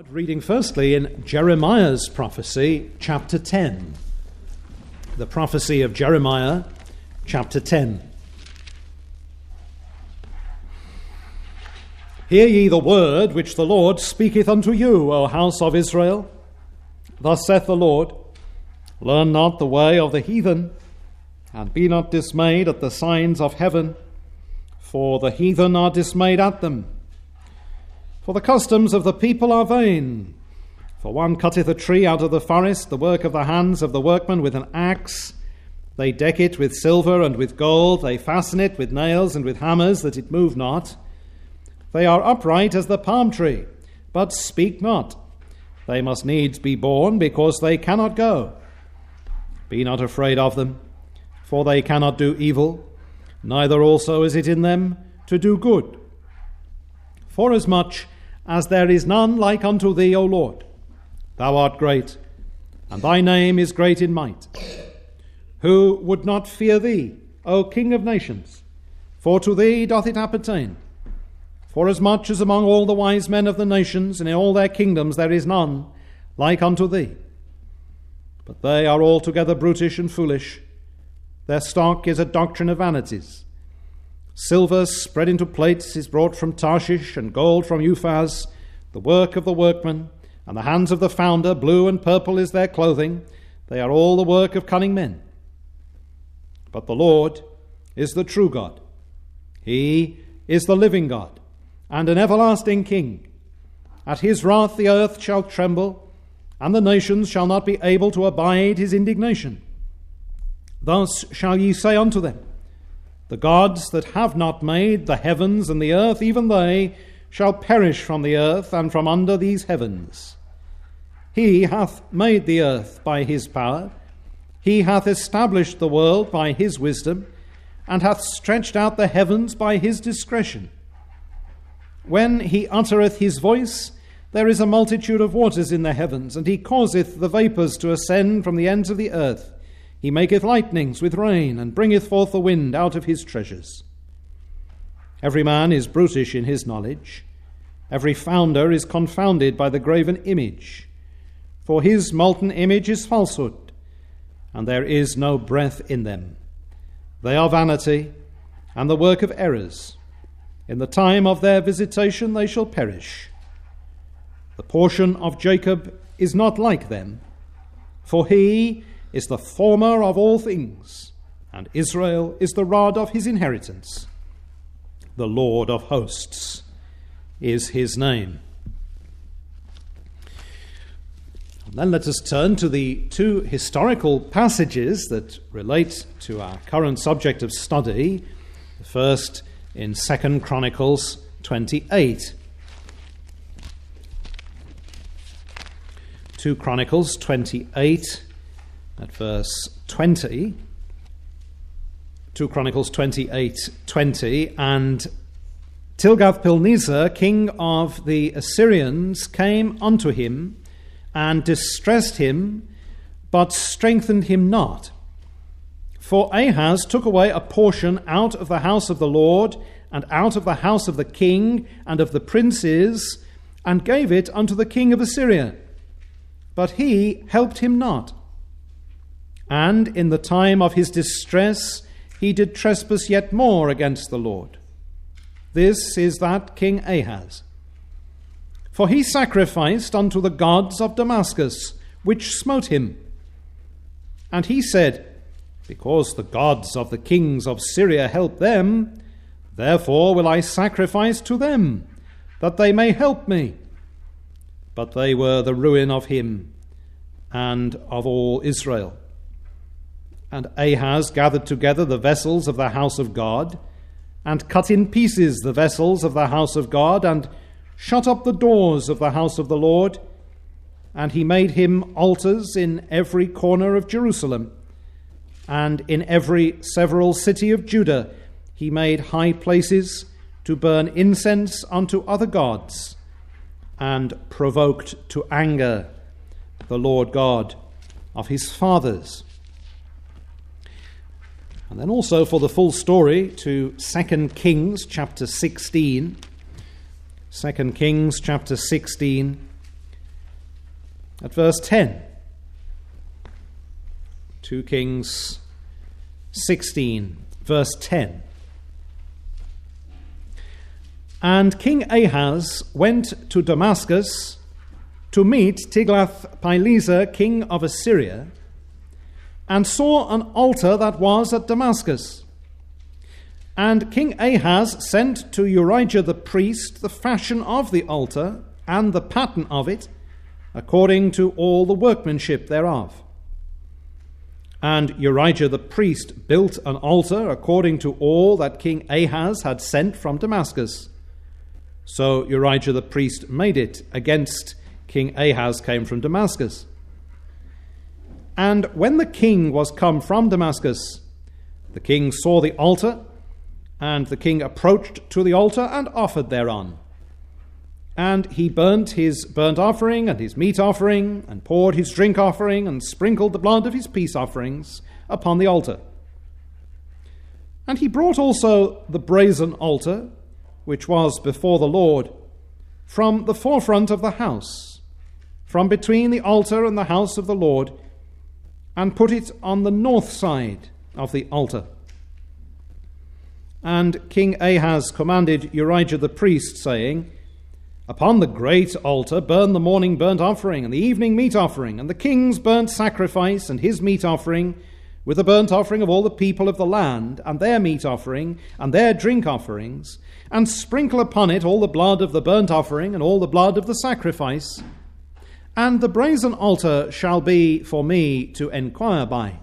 Reading firstly in Jeremiah's prophecy, chapter 10. The prophecy of Jeremiah, chapter 10. Hear ye the word which the Lord speaketh unto you, O house of Israel. Thus saith the Lord, learn not the way of the heathen, and be not dismayed at the signs of heaven, for the heathen are dismayed at them. For the customs of the people are vain. For one cutteth a tree out of the forest, the work of the hands of the workman with an axe. They deck it with silver and with gold. They fasten it with nails and with hammers, that it move not. They are upright as the palm tree, but speak not. They must needs be borne, because they cannot go. Be not afraid of them, for they cannot do evil, neither also is it in them to do good. Forasmuch as there is none like unto thee, O Lord, thou art great, and thy name is great in might. Who would not fear thee, O King of nations? For to thee doth it appertain. Forasmuch as among all the wise men of the nations, and in all their kingdoms, there is none like unto thee. But they are altogether brutish and foolish. Their stock is a doctrine of vanities. Silver spread into plates is brought from Tarshish, and gold from Uphaz, the work of the workman, and the hands of the founder. Blue and purple is their clothing. They are all the work of cunning men. But the Lord is the true God. He is the living God, and an everlasting King. At his wrath the earth shall tremble, and the nations shall not be able to abide his indignation. Thus shall ye say unto them, the gods that have not made the heavens and the earth, even they shall perish from the earth and from under these heavens. He hath made the earth by his power. He hath established the world by his wisdom, and hath stretched out the heavens by his discretion. When he uttereth his voice, there is a multitude of waters in the heavens, and he causeth the vapours to ascend from the ends of the earth. He maketh lightnings with rain, and bringeth forth the wind out of his treasures. Every man is brutish in his knowledge. Every founder is confounded by the graven image. For his molten image is falsehood, and there is no breath in them. They are vanity, and the work of errors. In the time of their visitation they shall perish. The portion of Jacob is not like them, for he is the former of all things, and Israel is the rod of his inheritance. The Lord of hosts is his name. And then let us turn to the two historical passages that relate to our current subject of study. The first in 2 Chronicles 28. 2 Chronicles 28 at verse 20. 2 Chronicles 28:20. And Tilgath-Pilneser, king of the Assyrians, came unto him and distressed him, but strengthened him not. For Ahaz took away a portion out of the house of the Lord, and out of the house of the king, and of the princes, and gave it unto the king of Assyria. But he helped him not. And in the time of his distress he did trespass yet more against the Lord. This is that King Ahaz. For he sacrificed unto the gods of Damascus, which smote him. And he said, because the gods of the kings of Syria help them, therefore will I sacrifice to them, that they may help me. But they were the ruin of him and of all Israel. And Ahaz gathered together the vessels of the house of God, and cut in pieces the vessels of the house of God, and shut up the doors of the house of the Lord. And he made him altars in every corner of Jerusalem, and in every several city of Judah he made high places to burn incense unto other gods, and provoked to anger the Lord God of his fathers. And then also for the full story to 2 Kings chapter 16. 2 Kings chapter 16 at verse 10. 2 Kings 16, verse 10. And King Ahaz went to Damascus to meet Tiglath-Pileser, king of Assyria, and saw an altar that was at Damascus. And King Ahaz sent to Urijah the priest the fashion of the altar and the pattern of it, according to all the workmanship thereof. And Urijah the priest built an altar according to all that King Ahaz had sent from Damascus. So Urijah the priest made it against King Ahaz came from Damascus. And when the king was come from Damascus, the king saw the altar, and the king approached to the altar and offered thereon. And he burnt his burnt offering and his meat offering, and poured his drink offering, and sprinkled the blood of his peace offerings upon the altar. And he brought also the brazen altar, which was before the Lord, from the forefront of the house, from between the altar and the house of the Lord, and put it on the north side of the altar. And King Ahaz commanded Urijah the priest, saying, Upon the great altar burn the morning burnt offering, and the evening meat offering, and the king's burnt sacrifice, and his meat offering, with the burnt offering of all the people of the land, and their meat offering, and their drink offerings, and sprinkle upon it all the blood of the burnt offering, and all the blood of the sacrifice. And the brazen altar shall be for me to enquire by.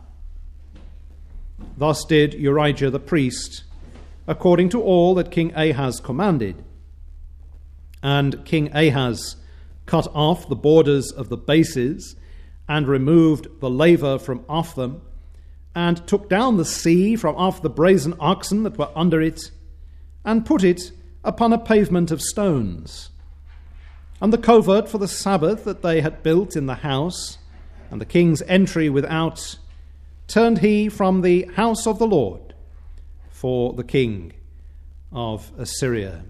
Thus did Urijah the priest, according to all that King Ahaz commanded. And King Ahaz cut off the borders of the bases, and removed the laver from off them, and took down the sea from off the brazen oxen that were under it, and put it upon a pavement of stones. And the covert for the Sabbath that they had built in the house, and the king's entry without, turned he from the house of the Lord for the king of Assyria.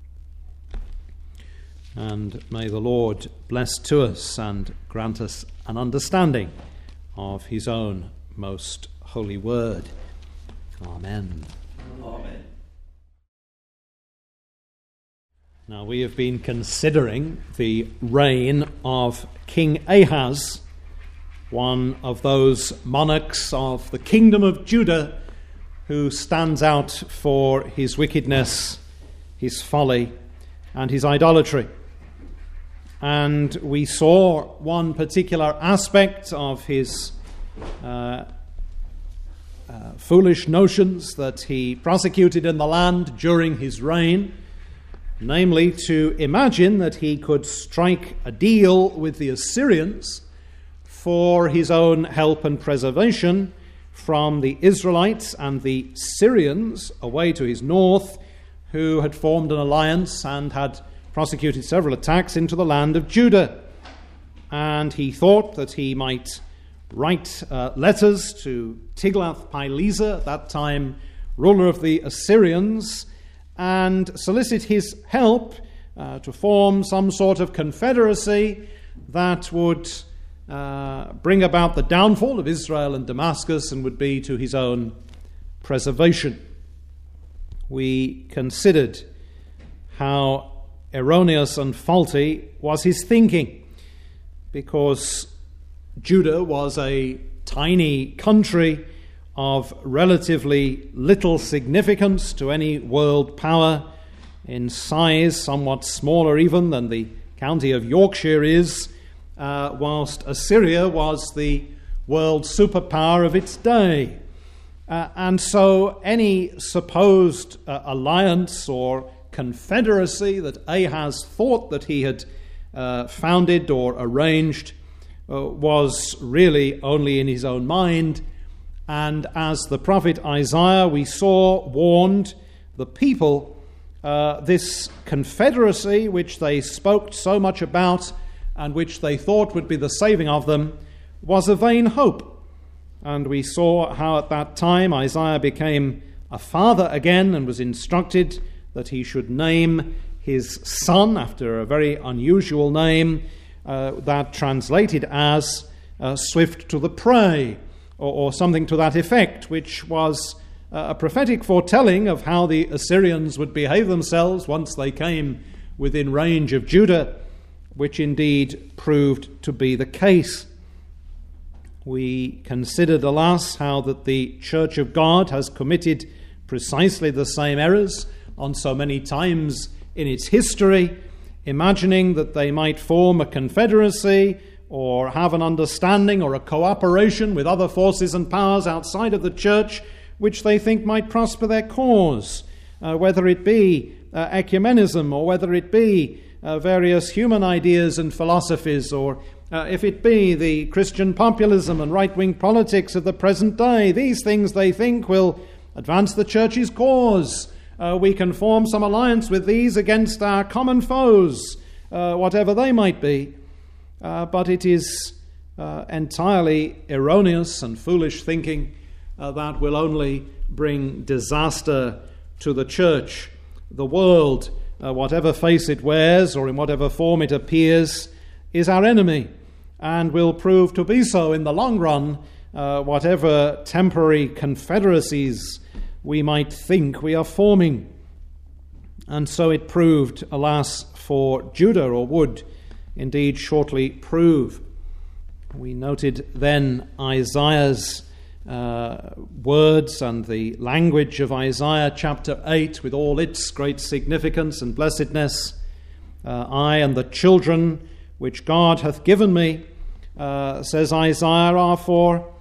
And may the Lord bless to us and grant us an understanding of his own most holy word. Amen. Amen. Now, we have been considering the reign of King Ahaz, one of those monarchs of the kingdom of Judah who stands out for his wickedness, his folly, and his idolatry. And we saw one particular aspect of his foolish notions that he prosecuted in the land during his reign, namely to imagine that he could strike a deal with the Assyrians for his own help and preservation from the Israelites and the Syrians away to his north, who had formed an alliance and had prosecuted several attacks into the land of Judah. And he thought that he might write letters to Tiglath-Pileser, at that time ruler of the Assyrians, and solicit his help to form some sort of confederacy that would bring about the downfall of Israel and Damascus and would be to his own preservation. We considered how erroneous and faulty was his thinking, because Judah was a tiny country of relatively little significance to any world power, in size somewhat smaller even than the county of Yorkshire is, whilst Assyria was the world superpower of its day. And so any supposed alliance or confederacy that Ahaz thought that he had founded or arranged was really only in his own mind. And as the prophet Isaiah, we saw, warned the people, this confederacy which they spoke so much about and which they thought would be the saving of them was a vain hope. And we saw how at that time Isaiah became a father again and was instructed that he should name his son after a very unusual name, that translated as swift to the prey, or something to that effect, which was a prophetic foretelling of how the Assyrians would behave themselves once they came within range of Judah, which indeed proved to be the case. We considered, alas, how that the Church of God has committed precisely the same errors on so many times in its history, imagining that they might form a confederacy or have an understanding or a cooperation with other forces and powers outside of the church which they think might prosper their cause, whether it be ecumenism, or whether it be various human ideas and philosophies, or if it be the Christian populism and right-wing politics of the present day. These things they think will advance the church's cause. We can form some alliance with these against our common foes, whatever they might be. But it is entirely erroneous and foolish thinking that will only bring disaster to the church. The world, whatever face it wears or in whatever form it appears, is our enemy and will prove to be so in the long run, whatever temporary confederacies we might think we are forming. And so it proved, alas, for Judah, or would indeed shortly prove. We noted then Isaiah's words and the language of Isaiah chapter 8 with all its great significance and blessedness. I and the children which God hath given me, says Isaiah, are for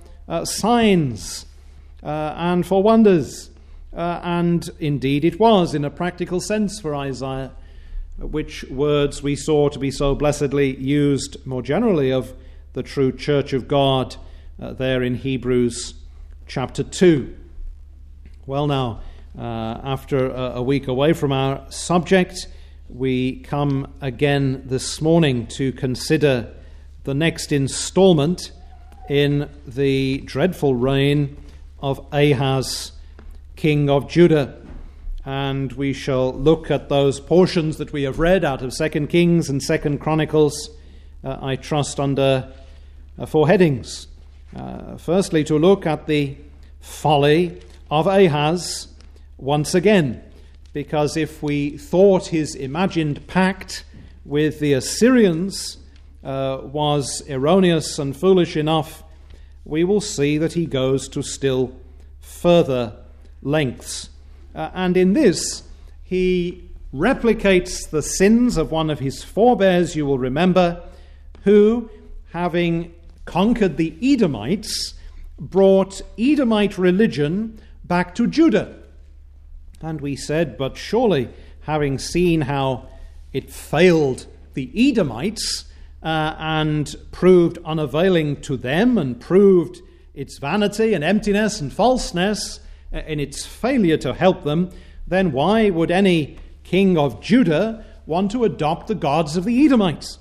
signs and for wonders. And indeed it was in a practical sense for Isaiah, which words we saw to be so blessedly used more generally of the true Church of God there in Hebrews chapter 2. Well, now, after a week away from our subject, we come again this morning to consider the next installment in the dreadful reign of Ahaz, king of Judah. And we shall look at those portions that we have read out of 2 Kings and 2 Chronicles, I trust under 4 headings. Firstly, to look at the folly of Ahaz once again, because if we thought his imagined pact with the Assyrians was erroneous and foolish enough, we will see that he goes to still further lengths. And in this, he replicates the sins of one of his forebears, you will remember, who, having conquered the Edomites, brought Edomite religion back to Judah. And we said, but surely, having seen how it failed the Edomites and proved unavailing to them and proved its vanity and emptiness and falseness in its failure to help them, then why would any king of Judah want to adopt the gods of the Edomites?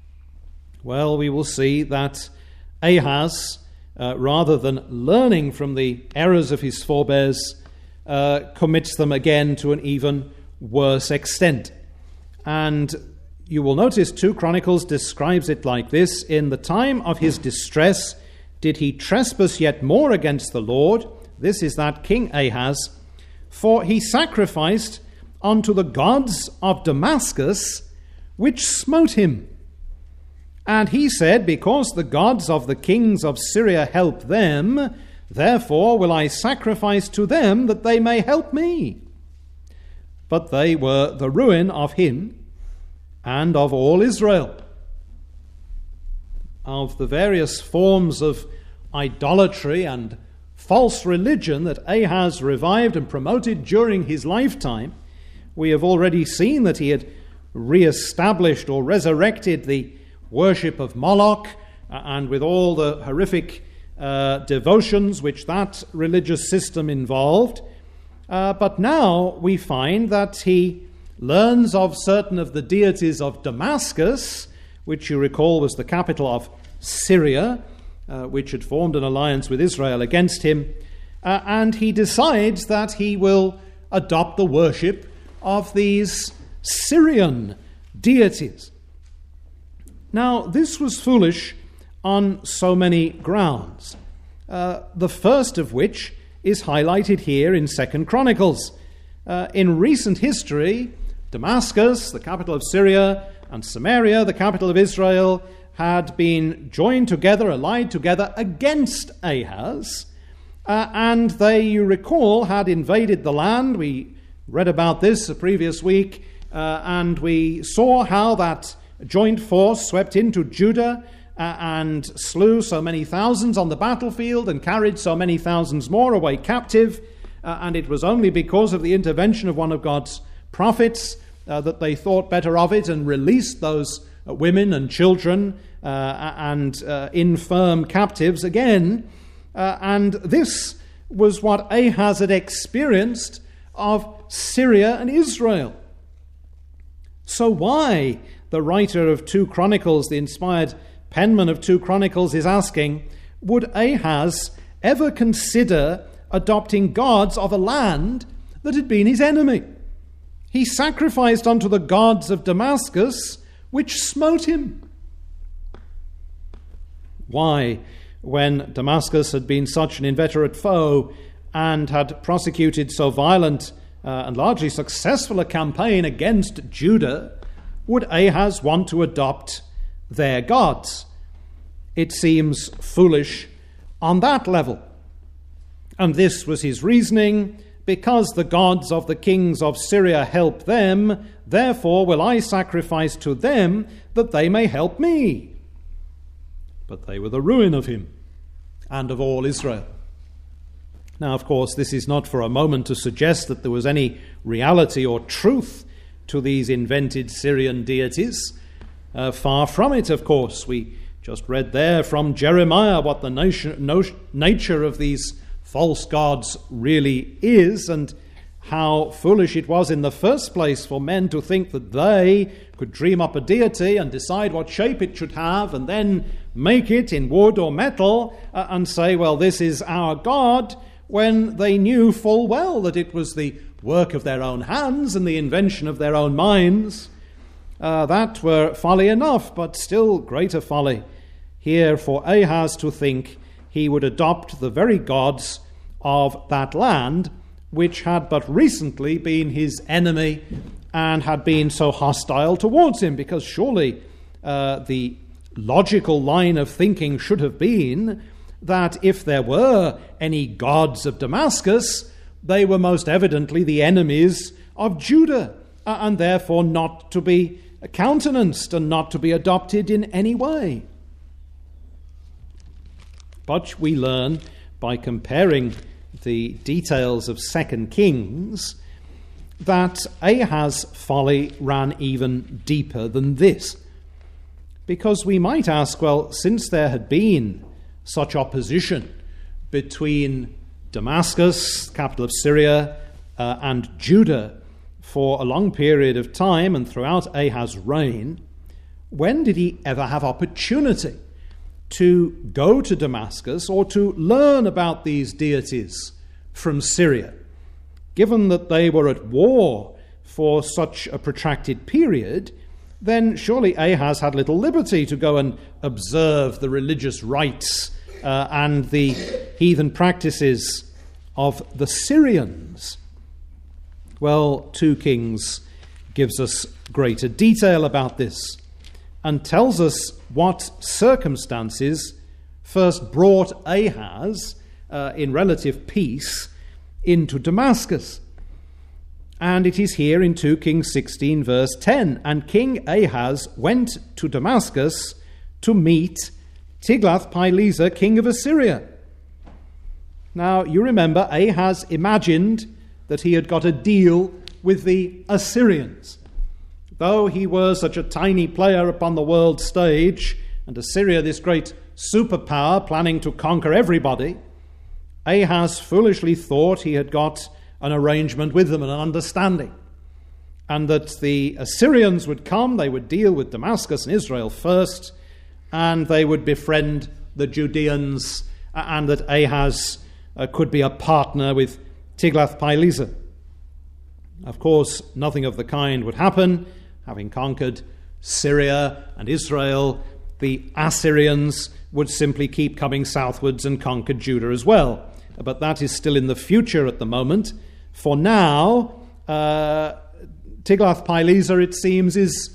Well, we will see that Ahaz, rather than learning from the errors of his forebears, commits them again to an even worse extent. And you will notice 2 Chronicles describes it like this: in the time of his distress did he trespass yet more against the Lord. This is that King Ahaz, for he sacrificed unto the gods of Damascus, which smote him. And he said, because the gods of the kings of Syria help them, therefore will I sacrifice to them that they may help me. But they were the ruin of him and of all Israel. Of the various forms of idolatry and false religion that Ahaz revived and promoted during his lifetime, we have already seen that he had re-established or resurrected the worship of Moloch, and with all the horrific devotions which that religious system involved. But now we find that he learns of certain of the deities of Damascus, which you recall was the capital of Syria, which had formed an alliance with Israel against him, and he decides that he will adopt the worship of these Syrian deities. Now, this was foolish on so many grounds, the first of which is highlighted here in 2 Chronicles. In recent history, Damascus, the capital of Syria, and Samaria, the capital of Israel, had been joined together, allied together against Ahaz, and they, you recall, had invaded the land. We read about this the previous week, and we saw how that joint force swept into Judah and slew so many thousands on the battlefield and carried so many thousands more away captive, and it was only because of the intervention of one of God's prophets that they thought better of it and released those women and children and infirm captives again. And this was what Ahaz had experienced of Syria and Israel. So why, the writer of 2 Chronicles, the inspired penman of 2 Chronicles, is asking, would Ahaz ever consider adopting gods of a land that had been his enemy? He sacrificed unto the gods of Damascus, which smote him. Why, when Damascus had been such an inveterate foe and had prosecuted so violent and largely successful a campaign against Judah, would Ahaz want to adopt their gods? It seems foolish on that level. And this was his reasoning: because the gods of the kings of Syria help them, therefore will I sacrifice to them that they may help me. But they were the ruin of him and of all Israel. Now, of course, this is not for a moment to suggest that there was any reality or truth to these invented Syrian deities. Far from it, of course. We just read there from Jeremiah what the nature of these false gods really is, and how foolish it was in the first place for men to think that they could dream up a deity and decide what shape it should have and then make it in wood or metal and say, well, this is our God, when they knew full well that it was the work of their own hands and the invention of their own minds. That were folly enough, but still greater folly here for Ahaz to think he would adopt the very gods of that land, which had but recently been his enemy and had been so hostile towards him, because surely the logical line of thinking should have been that if there were any gods of Damascus, they were most evidently the enemies of Judah, and therefore not to be countenanced and not to be adopted in any way. But we learn by comparing the details of 2 Kings that Ahaz's folly ran even deeper than this. Because we might ask, well, since there had been such opposition between Damascus, capital of Syria, and Judah for a long period of time and throughout Ahaz's reign, when did he ever have opportunity to go to Damascus or to learn about these deities from Syria? Given that they were at war for such a protracted period, then surely Ahaz had little liberty to go and observe the religious rites and the heathen practices of the Syrians. Well, 2 Kings gives us greater detail about this and tells us what circumstances first brought Ahaz in relative peace into Damascus. And it is here in 2 Kings 16 verse 10, and King Ahaz went to Damascus to meet Tiglath-Pileser, king of Assyria. Now, you remember, Ahaz imagined that he had got a deal with the Assyrians. Though he was such a tiny player upon the world stage, and Assyria this great superpower planning to conquer everybody, Ahaz foolishly thought he had got an arrangement with them and an understanding, and that the Assyrians would come, they would deal with Damascus and Israel first, and they would befriend the Judeans, and that Ahaz could be a partner with Tiglath-Pileser. Of course, nothing of the kind would happen. Having conquered Syria and Israel, the Assyrians would simply keep coming southwards and conquer Judah as well. But that is still in the future at the moment. For now, Tiglath-Pileser, it seems, is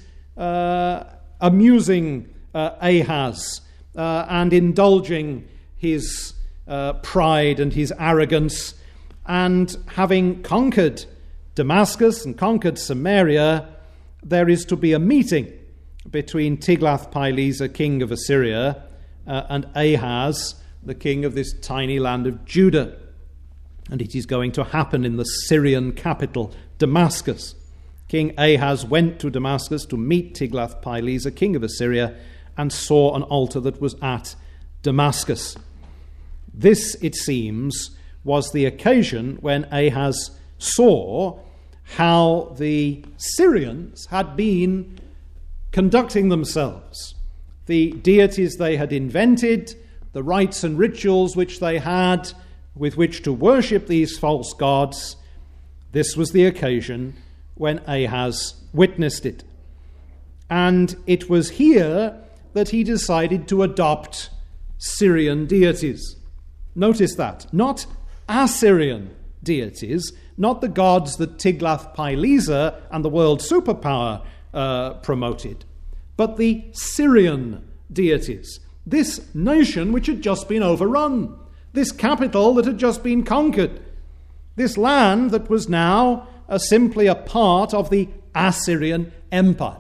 amusing Ahaz and indulging his pride and his arrogance. And having conquered Damascus and conquered Samaria, there is to be a meeting between Tiglath-Pileser, king of Assyria, and Ahaz, the king of this tiny land of Judah. And it is going to happen in the Syrian capital, Damascus. King Ahaz went to Damascus to meet Tiglath-Pileser, king of Assyria, and saw an altar that was at Damascus. This, it seems, was the occasion when Ahaz saw how the Syrians had been conducting themselves. The deities they had invented, the rites and rituals which they had with which to worship these false gods, this was the occasion when Ahaz witnessed it. And it was here that he decided to adopt Syrian deities. Notice that. Not Assyrian deities, not the gods that Tiglath-Pileser and the world superpower promoted, but the Syrian deities. This nation which had just been overrun, this capital that had just been conquered, this land that was now simply a part of the Assyrian Empire.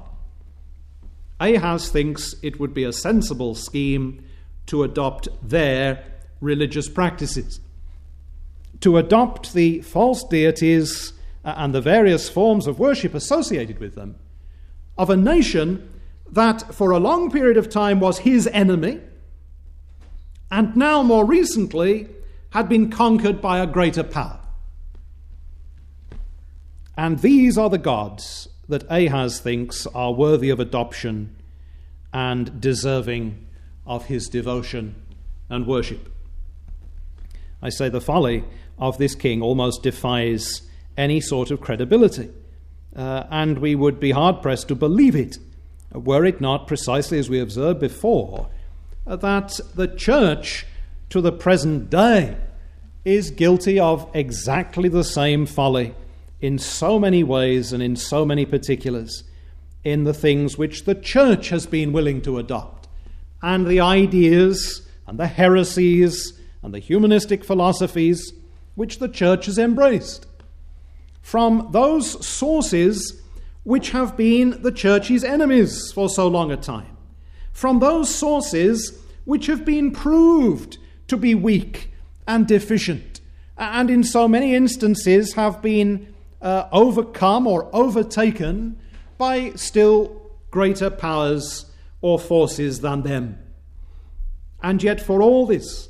Ahaz thinks it would be a sensible scheme to adopt their religious practices, to adopt the false deities and the various forms of worship associated with them of a nation that for a long period of time was his enemy, and now more recently had been conquered by a greater power. And these are the gods that Ahaz thinks are worthy of adoption and deserving of his devotion and worship. I say the folly of this king almost defies any sort of credibility, and we would be hard-pressed to believe it, were it not, precisely as we observed before, that the church to the present day is guilty of exactly the same folly in so many ways and in so many particulars in the things which the church has been willing to adopt, and the ideas and the heresies and the humanistic philosophies which the church has embraced, from those sources which have been the church's enemies for so long a time, from those sources which have been proved to be weak and deficient, and in so many instances have been overcome or overtaken by still greater powers or forces than them. And yet for all this,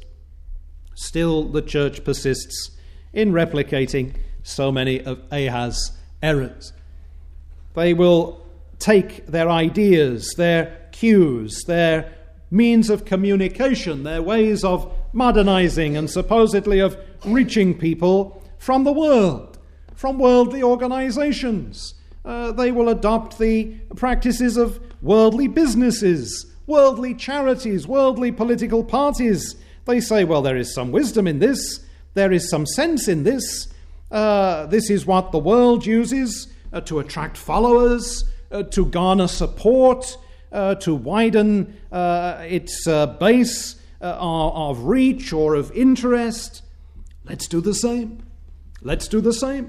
still the church persists in replicating so many of Ahaz's errors. They will take their ideas, their cues, their means of communication, their ways of modernizing and supposedly of reaching people from the world, from worldly organizations. They will adopt the practices of worldly businesses, worldly charities, worldly political parties. They say, well, there is some wisdom in this, there is some sense in this. This is what the world uses to attract followers, to garner support, to widen its base of reach or of interest. Let's do the same. Let's do the same.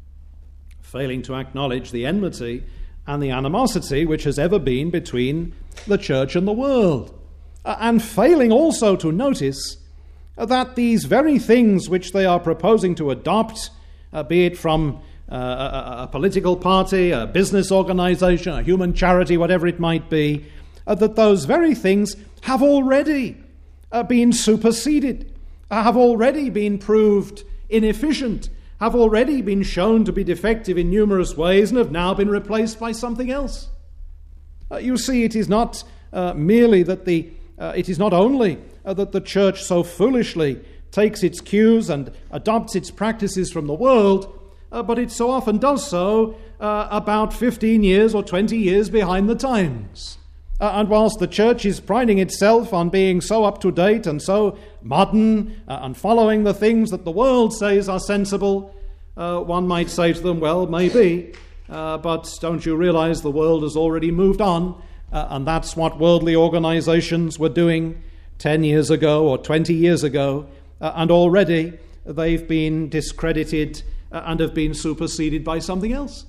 Failing to acknowledge the enmity and the animosity which has ever been between the church and the world. And failing also to notice that these very things which they are proposing to adopt, be it from a political party, a business organization, a human charity, whatever it might be, that those very things have already been superseded, have already been proved inefficient, have already been shown to be defective in numerous ways, and have now been replaced by something else. You see, it is not merely that it is not only that the church so foolishly takes its cues and adopts its practices from the world, but it so often does so about 15 years or 20 years behind the times. And whilst the church is priding itself on being so up to date and so modern and following the things that the world says are sensible, one might say to them, well, maybe, but don't you realize the world has already moved on, and that's what worldly organizations were doing 10 years ago or 20 years ago, and already they've been discredited and have been superseded by something else.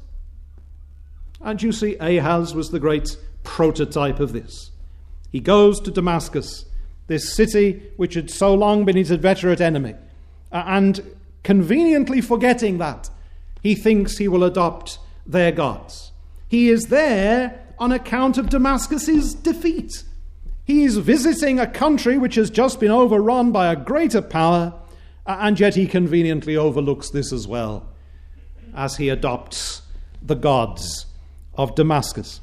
And you see, Ahaz was the great prototype of this. He goes to Damascus, this city which had so long been his inveterate enemy, and conveniently forgetting that, he thinks he will adopt their gods. He is there on account of Damascus's defeat. He is visiting a country which has just been overrun by a greater power, and yet he conveniently overlooks this as well, as he adopts the gods of Damascus.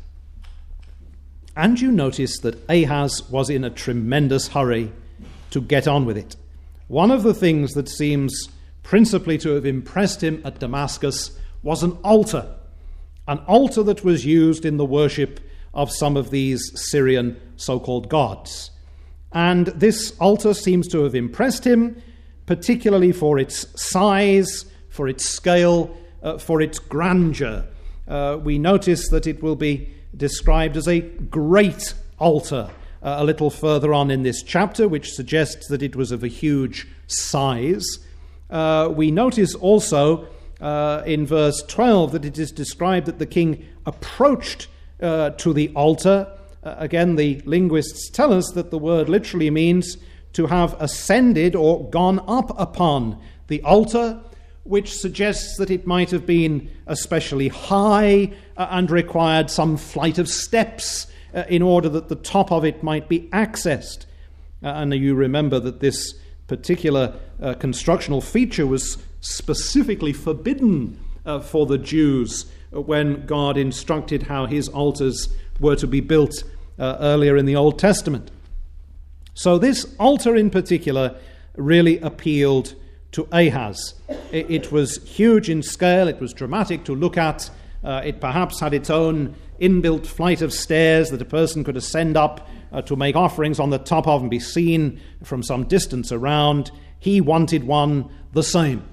And you notice that Ahaz was in a tremendous hurry to get on with it. One of the things that seems principally to have impressed him at Damascus was an altar that was used in the worship of some of these Syrian so-called gods. And this altar seems to have impressed him, particularly for its size, for its scale, for its grandeur. We notice that it will be described as a great altar a little further on in this chapter, which suggests that it was of a huge size. We notice also in verse 12 that it is described that the king approached to the altar. Again, the linguists tell us that the word literally means to have ascended or gone up upon the altar, which suggests that it might have been especially high and required some flight of steps in order that the top of it might be accessed. And you remember that this particular constructional feature was specifically forbidden for the Jews when God instructed how his altars were to be built earlier in the Old Testament. So this altar in particular really appealed to Ahaz. It was huge in scale, it was dramatic to look at, it perhaps had its own inbuilt flight of stairs that a person could ascend up to make offerings on the top of and be seen from some distance around. He wanted one the same.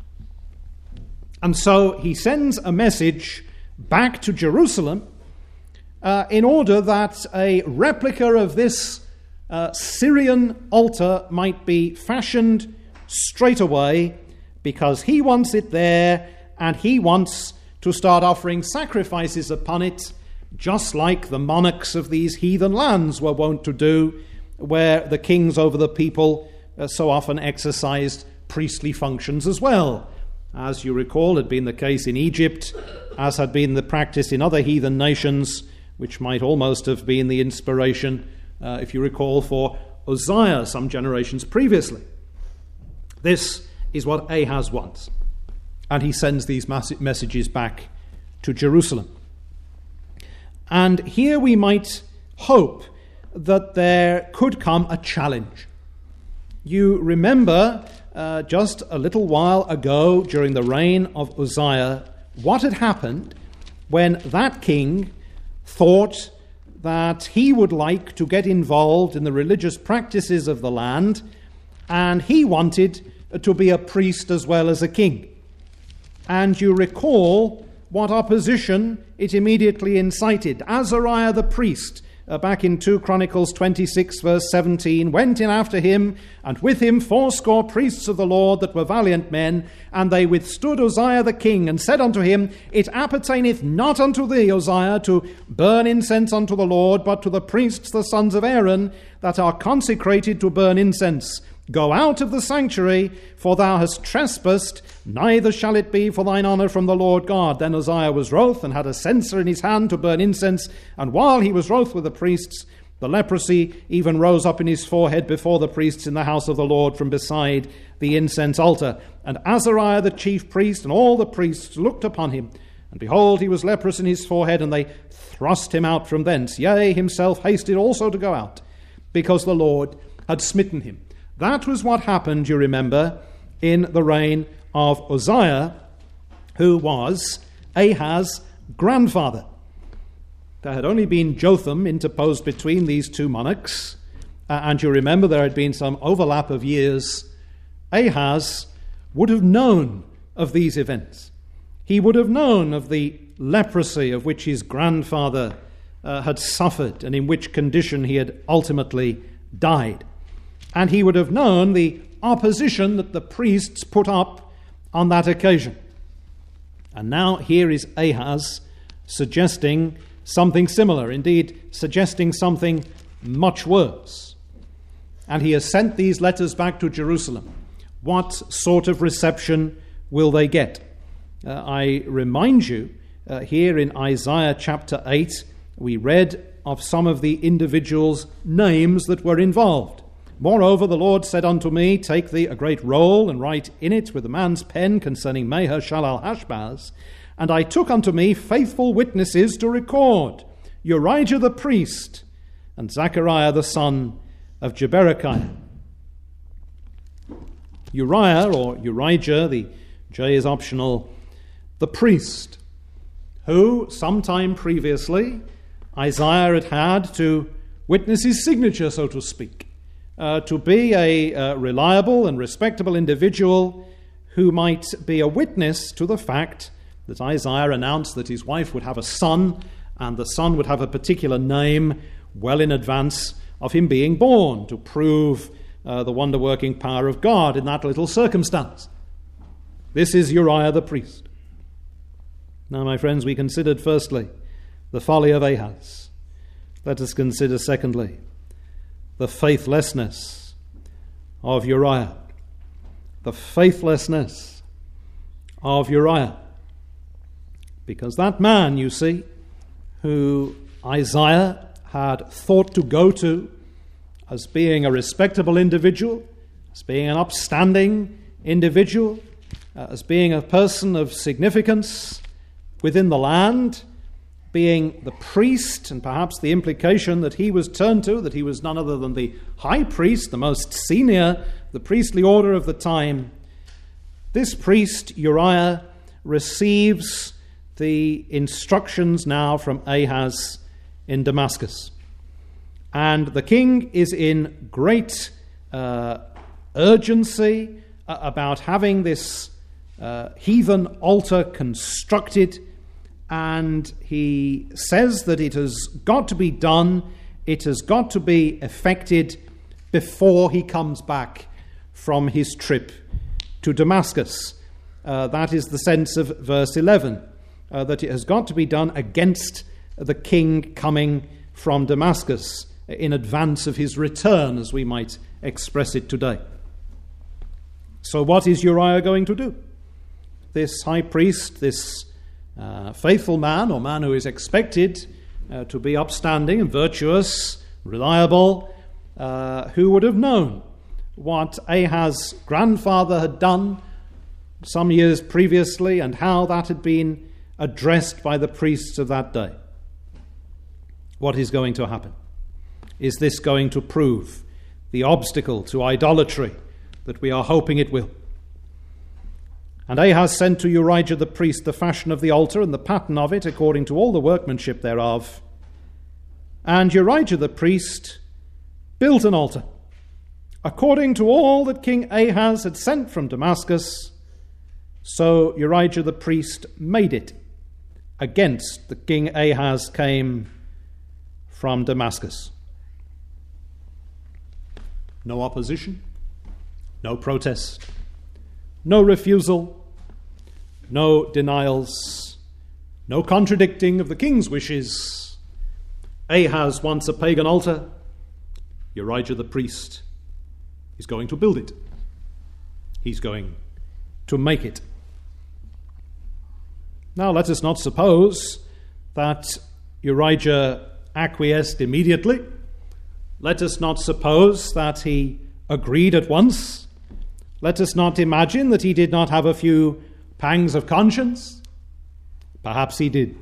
And so he sends a message back to Jerusalem in order that a replica of this Syrian altar might be fashioned straight away, because he wants it there and he wants to start offering sacrifices upon it, just like the monarchs of these heathen lands were wont to do, where the kings over the people so often exercised priestly functions as well. As you recall, had been the case in Egypt, as had been the practice in other heathen nations, which might almost have been the inspiration, if you recall, for Uzziah some generations previously. This is what Ahaz wants. And he sends these messages back to Jerusalem. And here we might hope that there could come a challenge. You remember just a little while ago, during the reign of Uzziah, what had happened when that king thought that he would like to get involved in the religious practices of the land, and he wanted to be a priest as well as a king. And you recall what opposition it immediately incited. Azariah the priest, back in 2 Chronicles 26 verse 17, went in after him, and with him 80 priests of the Lord that were valiant men, and they withstood Uzziah the king, and said unto him, It appertaineth not unto thee, Uzziah, to burn incense unto the Lord, but to the priests the sons of Aaron, that are consecrated to burn incense. Go out of the sanctuary, for thou hast trespassed, neither shall it be for thine honour from the Lord God. Then Uzziah was wroth, and had a censer in his hand to burn incense, and while he was wroth with the priests, the leprosy even rose up in his forehead before the priests in the house of the Lord from beside the incense altar. And Azariah the chief priest and all the priests looked upon him, and behold, he was leprous in his forehead, and they thrust him out from thence. Yea, himself hasted also to go out, because the Lord had smitten him. That was what happened, you remember, in the reign of Uzziah, who was Ahaz's grandfather. There had only been Jotham interposed between these two monarchs, and you remember there had been some overlap of years. Ahaz would have known of these events. He would have known of the leprosy of which his grandfather had suffered and in which condition he had ultimately died. And he would have known the opposition that the priests put up on that occasion. And now here is Ahaz suggesting something similar, indeed suggesting something much worse. And he has sent these letters back to Jerusalem. What sort of reception will they get? I remind you, here in Isaiah chapter 8, we read of some of the individuals' names that were involved. Moreover, the Lord said unto me, Take thee a great roll, and write in it with a man's pen concerning Maher-shalal-Hashbaz. And I took unto me faithful witnesses to record, Urijah the priest, and Zechariah the son of Jeberechiah. Uriah, or Urijah, the J is optional, the priest, who sometime previously Isaiah had had to witness his signature, so to speak, to be a reliable and respectable individual who might be a witness to the fact that Isaiah announced that his wife would have a son, and the son would have a particular name well in advance of him being born, to prove the wonder-working power of God in that little circumstance. This is Uriah the priest. Now, my friends, we considered firstly the folly of Ahaz. Let us consider secondly the faithlessness of Uriah. The faithlessness of Uriah. Because that man, you see, who Isaiah had thought to go to as being a respectable individual, as being an upstanding individual, as being a person of significance within the land, being the priest, and perhaps the implication that he was turned to, that he was none other than the high priest, the most senior, the priestly order of the time. This priest, Uriah, receives the instructions now from Ahaz in Damascus. And the king is in great urgency about having this heathen altar constructed, and he says that it has got to be done, it has got to be effected before he comes back from his trip to Damascus. That is the sense of verse 11, that it has got to be done against the king coming from Damascus, in advance of his return, as we might express it today. So what is Uriah going to do? This high priest, this faithful man, or man who is expected to be upstanding and virtuous, reliable, who would have known what Ahaz's grandfather had done some years previously and how that had been addressed by the priests of that day. What is going to happen? Is this going to prove the obstacle to idolatry that we are hoping it will? And Ahaz sent to Urijah the priest the fashion of the altar and the pattern of it according to all the workmanship thereof. And Urijah the priest built an altar according to all that King Ahaz had sent from Damascus. So Urijah the priest made it against the King Ahaz came from Damascus. No opposition, no protest, no refusal, no denials, no contradicting of the king's wishes. Ahaz wants a pagan altar. Urijah the priest is going to build it. He's going to make it. Now, let us not suppose that Urijah acquiesced immediately. Let us not suppose that he agreed at once. Let us not imagine that he did not have a few pangs of conscience. Perhaps he did.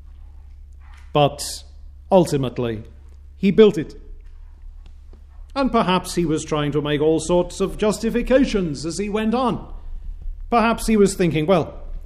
But ultimately, he built it. And perhaps he was trying to make all sorts of justifications as he went on. Perhaps he was thinking, well,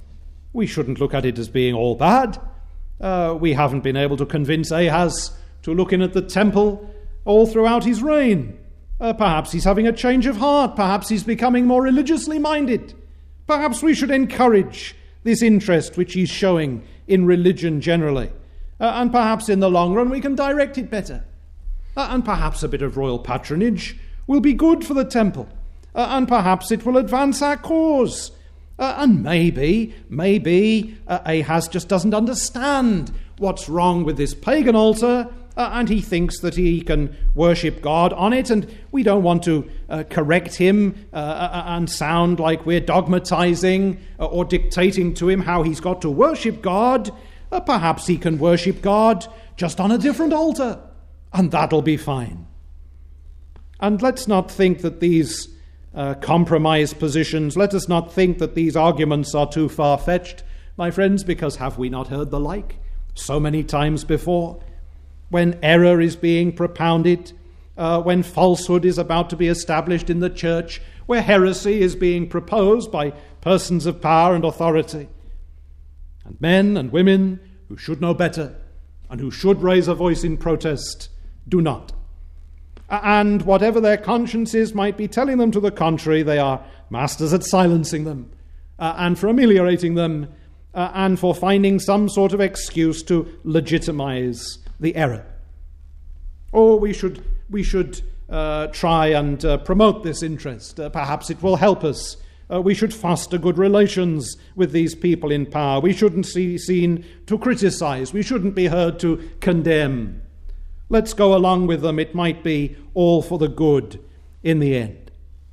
We shouldn't look at it as being all bad. We haven't been able to convince Ahaz to look in at the temple all throughout his reign. Perhaps he's having a change of heart. Perhaps he's becoming more religiously minded. Perhaps we should encourage this interest which he's showing in religion generally. And perhaps in the long run we can direct it better. And perhaps a bit of royal patronage will be good for the temple. And perhaps it will advance our cause. And maybe Ahaz just doesn't understand what's wrong with this pagan altar, and he thinks that he can worship God on it, and we don't want to correct him and sound like we're dogmatizing or dictating to him how he's got to worship God. Perhaps he can worship God just on a different altar, and that'll be fine. And let's not think that these compromise positions, let us not think that these arguments are too far-fetched, my friends, because have we not heard the like so many times before? When error is being propounded, when falsehood is about to be established in the church, where heresy is being proposed by persons of power and authority. And men and women who should know better and who should raise a voice in protest do not. And whatever their consciences might be telling them to the contrary, they are masters at silencing them and for ameliorating them and for finding some sort of excuse to legitimize the error. Or we should try and promote this interest. Perhaps it will help us. We should foster good relations with these people in power. We shouldn't be seen to criticize. We shouldn't be heard to condemn. Let's go along with them. It might be all for the good in the end.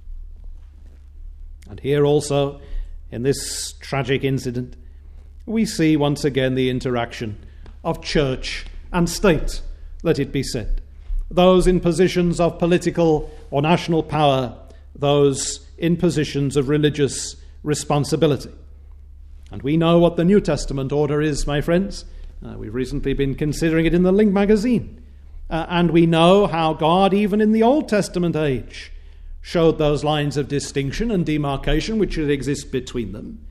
And here also, in this tragic incident, we see once again the interaction of church and state, let it be said. Those in positions of political or national power, those in positions of religious responsibility. And we know what the New Testament order is, my friends. We've recently been considering it in the Link magazine. And we know how God, even in the Old Testament age, showed those lines of distinction and demarcation which should exist between them,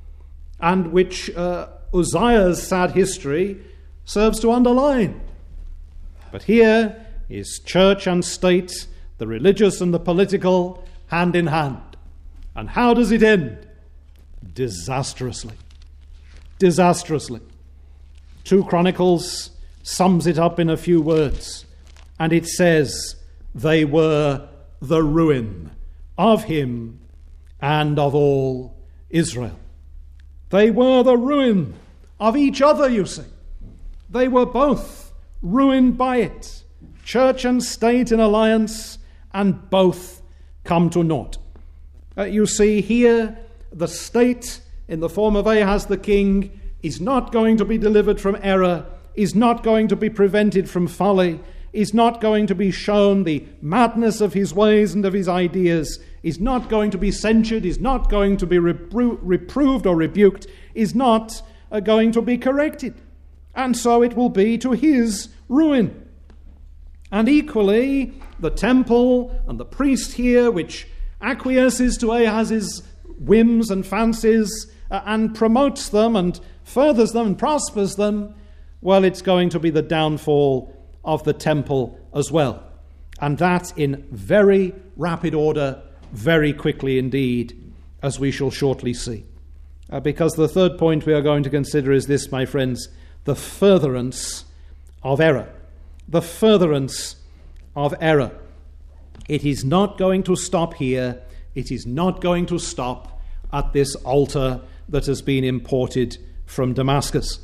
and which Uzziah's sad history serves to underline. But here is church and state, the religious and the political, hand in hand. And how does it end? Disastrously. Disastrously. 2 Chronicles sums it up in a few words, and it says, they were the ruin of him and of all Israel. They were the ruin of each other, you see. They were both ruined by it. Church and state in alliance, and both come to naught. You see here, the state in the form of Ahaz the king is not going to be delivered from error, is not going to be prevented from folly, is not going to be shown the madness of his ways and of his ideas, is not going to be censured, is not going to be reproved or rebuked, is not going to be corrected. And so it will be to his ruin. And equally, the temple and the priest here, which acquiesces to Ahaz's whims and fancies and promotes them and furthers them and prospers them, well, it's going to be the downfall of the temple as well. And that in very rapid order, very quickly indeed, as we shall shortly see. Because the third point we are going to consider is this, my friends, the furtherance of error. The furtherance of error. It is not going to stop here. It is not going to stop at this altar that has been imported from Damascus.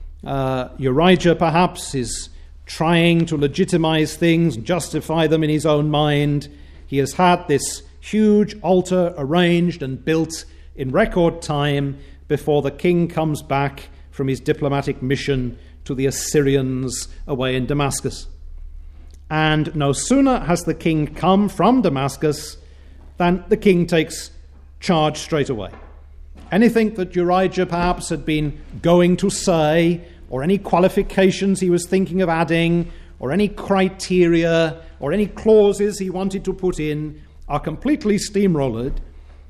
Urijah perhaps is trying to legitimize things and justify them in his own mind. He has had this huge altar arranged and built in record time before the king comes back from his diplomatic mission to the Assyrians away in Damascus. And no sooner has the king come from Damascus than the king takes charge straight away. Anything that Urijah perhaps had been going to say, or any qualifications he was thinking of adding, or any criteria, or any clauses he wanted to put in, are completely steamrolled,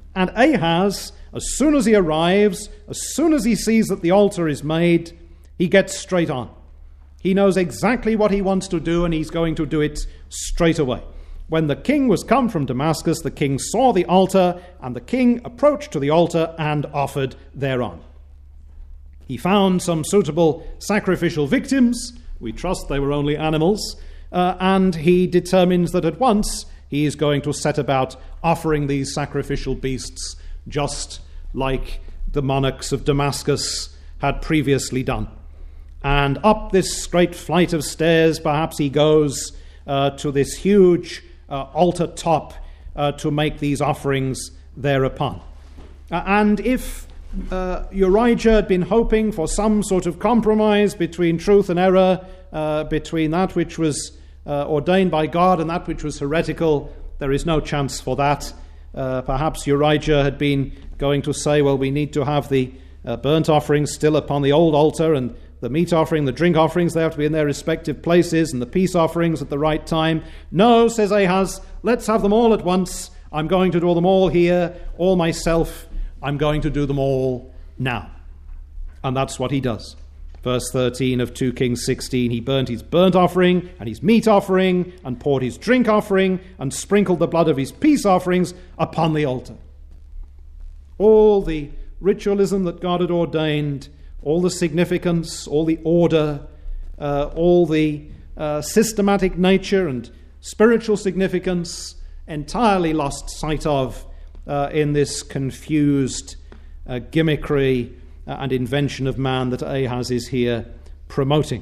And Ahaz, as soon as he arrives, as soon as he sees that the altar is made, he gets straight on. He knows exactly what he wants to do, and he's going to do it straight away. When the king was come from Damascus, the king saw the altar, and the king approached to the altar and offered thereon. He found some suitable sacrificial victims. We trust they were only animals. And he determines that at once he is going to set about offering these sacrificial beasts, just like the monarchs of Damascus had previously done. And up this great flight of stairs, perhaps he goes to this huge altar top to make these offerings thereupon. And if Urijah had been hoping for some sort of compromise between truth and error, between that which was ordained by God and that which was heretical, there is no chance for that. Perhaps Urijah had been going to say, well, we need to have the burnt offerings still upon the old altar, and the meat offering, the drink offerings, they have to be in their respective places, and the peace offerings at the right time. No, says Ahaz, let's have them all at once. I'm going to do them all here, all myself. I'm going to do them all now. And that's what he does. Verse 13 of 2 Kings 16, he burnt his burnt offering and his meat offering and poured his drink offering and sprinkled the blood of his peace offerings upon the altar. All the ritualism that God had ordained, all the significance, all the order, all the systematic nature and spiritual significance entirely lost sight of in this confused gimmickry and invention of man that Ahaz is here promoting.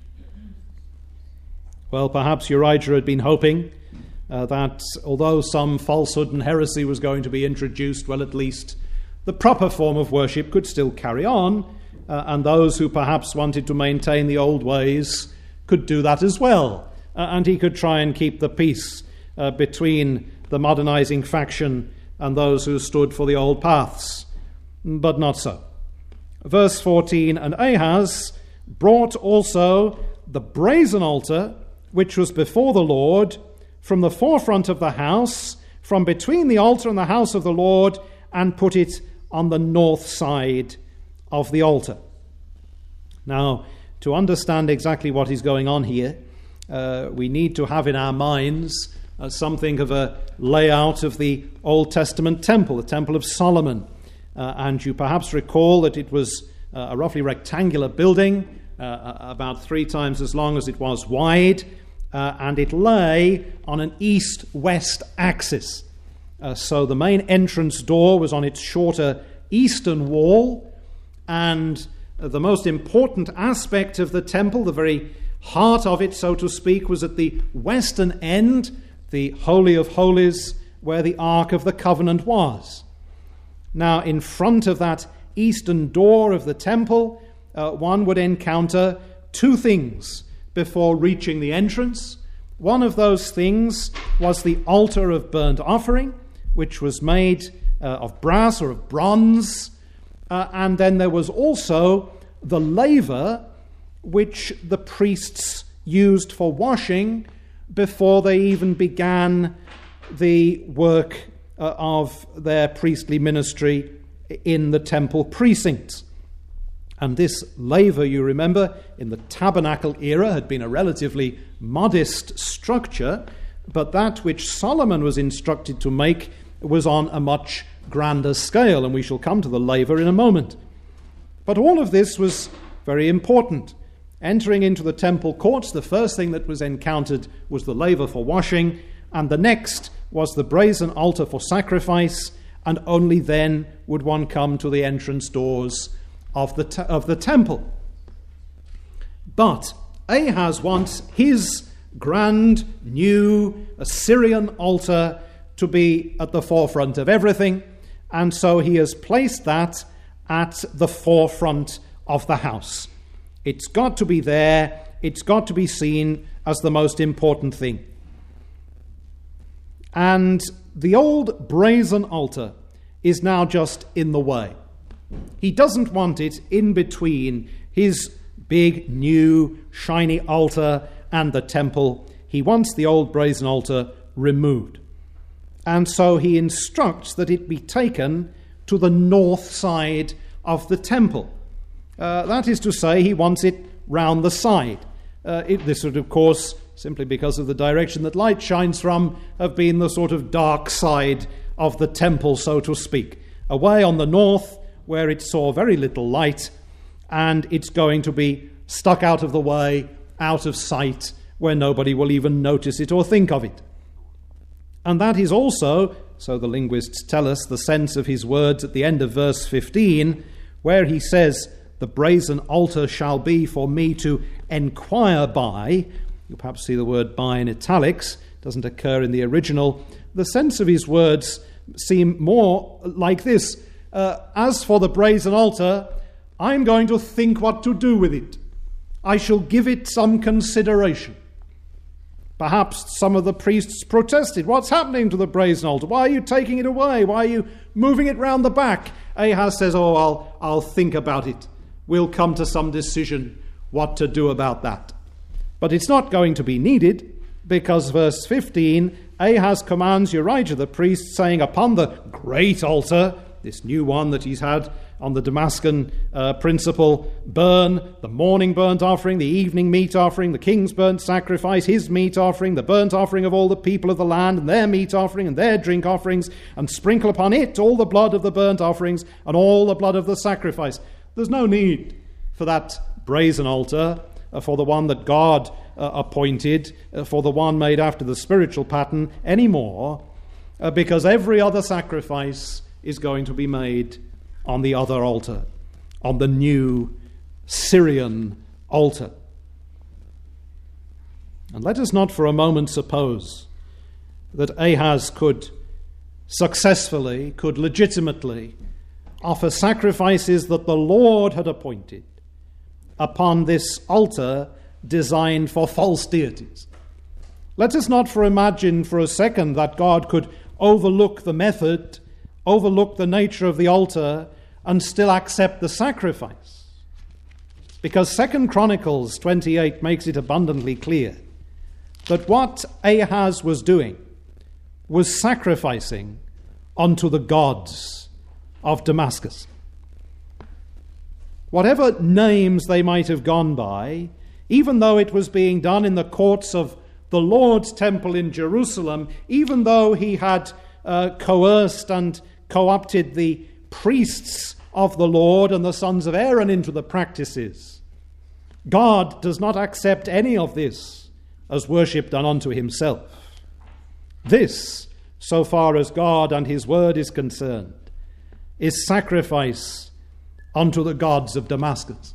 Well, perhaps Urijah had been hoping that although some falsehood and heresy was going to be introduced, well, at least the proper form of worship could still carry on, and those who perhaps wanted to maintain the old ways could do that as well, and he could try and keep the peace between the modernizing faction and those who stood for the old paths. But not so. Verse 14, and Ahaz brought also the brazen altar, which was before the Lord, from the forefront of the house, from between the altar and the house of the Lord, and put it on the north side of the altar. Now, to understand exactly what is going on here, we need to have in our minds something of a layout of the Old Testament temple, the Temple of Solomon. And you perhaps recall that it was a roughly rectangular building, about 3 times as long as it was wide, and it lay on an east-west axis. So the main entrance door was on its shorter eastern wall, and the most important aspect of the temple, the very heart of it, so to speak, was at the western end, the Holy of Holies, where the Ark of the Covenant was. Now, in front of that eastern door of the temple, one would encounter 2 things before reaching the entrance. One of those things was the altar of burnt offering, which was made of brass or of bronze. And then there was also the laver, which the priests used for washing before they even began the work of their priestly ministry in the temple precincts. And this laver, you remember, in the tabernacle era had been a relatively modest structure, but that which Solomon was instructed to make was on a much grander scale, and we shall come to the laver in a moment. But all of this was very important. Entering into the temple courts, the first thing that was encountered was the laver for washing, and the next was the brazen altar for sacrifice, and only then would one come to the entrance doors of the temple. But Ahaz wants his grand new Assyrian altar to be at the forefront of everything, and so he has placed that at the forefront of the house. It's got to be there. It's got to be seen as the most important thing. And the old brazen altar is now just in the way. He doesn't want it in between his big, new, shiny altar and the temple. He wants the old brazen altar removed. And so he instructs that it be taken to the north side of the temple. That is to say, he wants it round the side. This would, of course, simply because of the direction that light shines from, have been the sort of dark side of the temple, so to speak. Away on the north, where it saw very little light, and it's going to be stuck out of the way, out of sight, where nobody will even notice it or think of it. And that is also, so the linguists tell us, the sense of his words at the end of verse 15, where he says, "The brazen altar shall be for me to enquire by." You perhaps see the word "by" in italics, doesn't occur in the original. The sense of his words seem more like this. As for the brazen altar, I'm going to think what to do with it. I shall give it some consideration. Perhaps some of the priests protested. What's happening to the brazen altar? Why are you taking it away? Why are you moving it round the back? Ahaz says, I'll think about it. We'll come to some decision what to do about that. But it's not going to be needed, because verse 15, Ahaz commands Urijah the priest, saying, upon the great altar, this new one that he's had on the Damascus principle, burn the morning burnt offering, the evening meat offering, the king's burnt sacrifice, his meat offering, the burnt offering of all the people of the land, and their meat offering and their drink offerings, and sprinkle upon it all the blood of the burnt offerings and all the blood of the sacrifice. There's no need for that brazen altar, for the one that God appointed, for the one made after the spiritual pattern anymore, because every other sacrifice is going to be made on the other altar, on the new Syrian altar. And let us not for a moment suppose that Ahaz could legitimately offer sacrifices that the Lord had appointed upon this altar designed for false deities. Let us not imagine for a second that God could overlook the method, overlook the nature of the altar, and still accept the sacrifice. Because 2 Chronicles 28 makes it abundantly clear that what Ahaz was doing was sacrificing unto the gods of Damascus. Whatever names they might have gone by, even though it was being done in the courts of the Lord's temple in Jerusalem, even though he had coerced and co-opted the priests of the Lord and the sons of Aaron into the practices, God does not accept any of this as worship done unto himself. This, so far as God and his word is concerned, is sacrifice unto the gods of Damascus.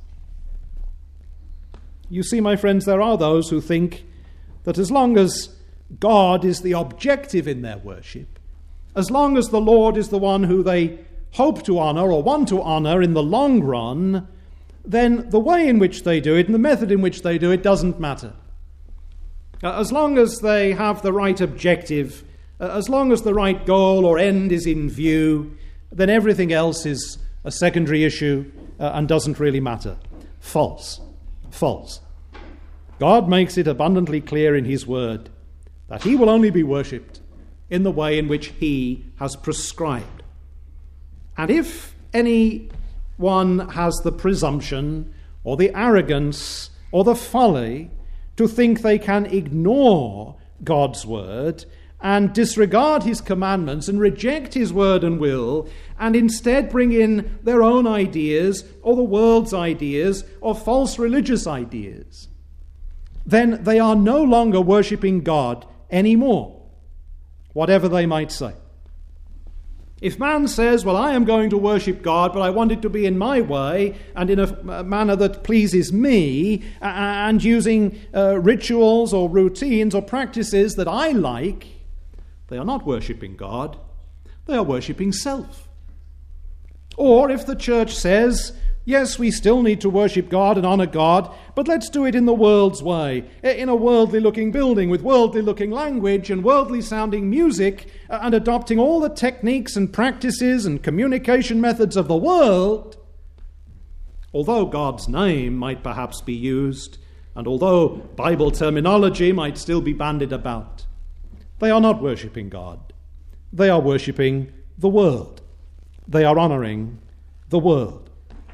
You see, my friends, there are those who think that as long as God is the objective in their worship, as long as the Lord is the one who they hope to honor or want to honor in the long run, then the way in which they do it and the method in which they do it doesn't matter. As long as they have the right objective, as long as the right goal or end is in view, then everything else is a secondary issue and doesn't really matter. False. False. God makes it abundantly clear in his word that he will only be worshipped in the way in which he has prescribed. And if anyone has the presumption or the arrogance or the folly to think they can ignore God's word and disregard his commandments and reject his word and will, and instead bring in their own ideas or the world's ideas or false religious ideas, then they are no longer worshipping God anymore, whatever they might say. If man says, well, I am going to worship God, but I want it to be in my way and in a manner that pleases me, and using rituals or routines or practices that I like, they are not worshipping God, they are worshipping self. Or if the church says, yes, we still need to worship God and honor God, but let's do it in the world's way, in a worldly-looking building with worldly-looking language and worldly-sounding music, and adopting all the techniques and practices and communication methods of the world, although God's name might perhaps be used, and although Bible terminology might still be bandied about, they are not worshipping God. they are worshipping the world. They are honoring the world.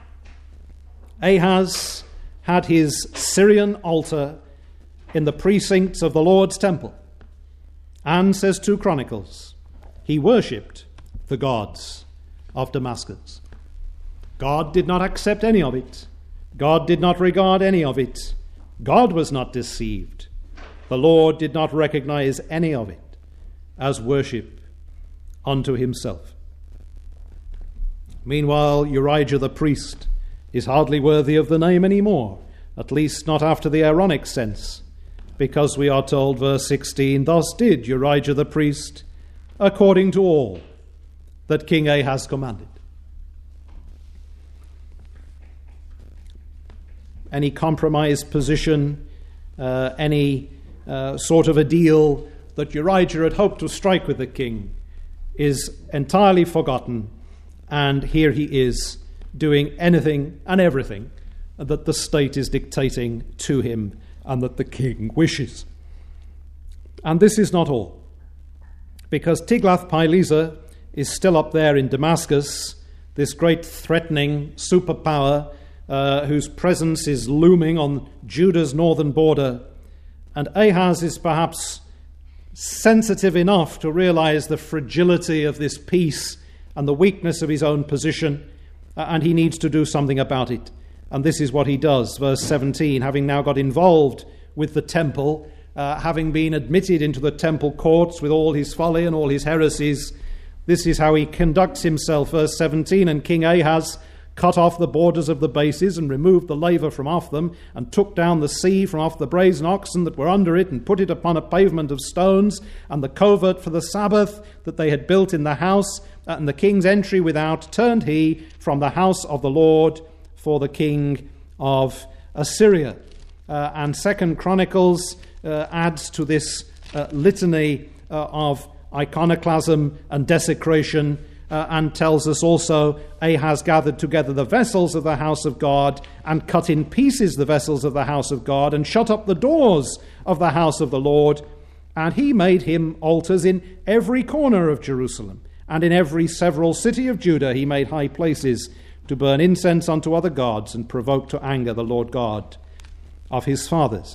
Ahaz had his Syrian altar in the precincts of the Lord's temple. And, says 2 Chronicles, he worshipped the gods of Damascus. God did not accept any of it. God did not regard any of it. God was not deceived. The Lord did not recognize any of it as worship unto himself. Meanwhile, Urijah the priest is hardly worthy of the name anymore, at least not after the Aaronic sense, because we are told, verse 16, thus did Urijah the priest according to all that King Ahaz commanded. Any compromised position, any sort of a deal that Urijah had hoped to strike with the king is entirely forgotten, and here he is doing anything and everything that the state is dictating to him and that the king wishes. And this is not all, because Tiglath-Pileser is still up there in Damascus, this great threatening superpower whose presence is looming on Judah's northern border, and Ahaz is perhaps sensitive enough to realize the fragility of this peace and the weakness of his own position, and he needs to do something about it. And this is what he does. Verse 17, having now got involved with the temple, having been admitted into the temple courts with all his folly and all his heresies, this is how he conducts himself. Verse 17, and King Ahaz cut off the borders of the bases and removed the laver from off them, and took down the sea from off the brazen oxen that were under it, and put it upon a pavement of stones, and the covert for the Sabbath that they had built in the house, and the king's entry without turned he from the house of the Lord for the king of Assyria. And 2 Chronicles adds to this litany of iconoclasm and desecration, and tells us also, Ahaz gathered together the vessels of the house of God, and cut in pieces the vessels of the house of God, and shut up the doors of the house of the Lord. And he made him altars in every corner of Jerusalem, and in every several city of Judah he made high places to burn incense unto other gods, and provoke to anger the Lord God of his fathers.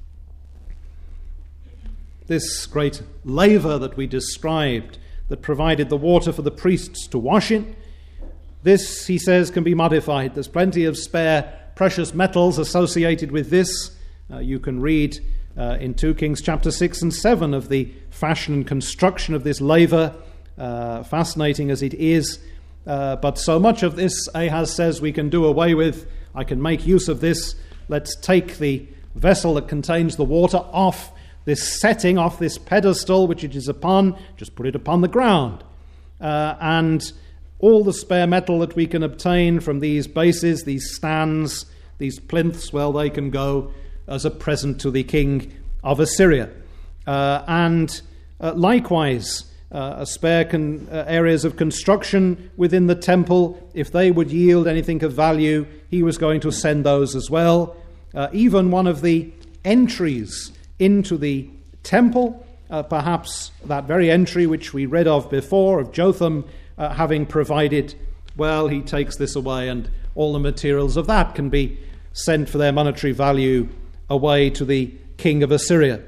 This great laver that we described, that provided the water for the priests to wash in, this, he says, can be modified. There's plenty of spare precious metals associated with this. You can read in 2 Kings chapter 6 and 7 of the fashion and construction of this laver, fascinating as it is. But so much of this, Ahaz says, we can do away with. I can make use of this. Let's take the vessel that contains the water off this setting, off this pedestal which it is upon, just put it upon the ground. And all the spare metal that we can obtain from these bases, these stands, these plinths, well, they can go as a present to the king of Assyria. And likewise, spare areas of construction within the temple, if they would yield anything of value, he was going to send those as well. Even one of the entries into the temple, perhaps that very entry which we read of before, of Jotham having provided, well, he takes this away, and all the materials of that can be sent for their monetary value away to the king of Assyria.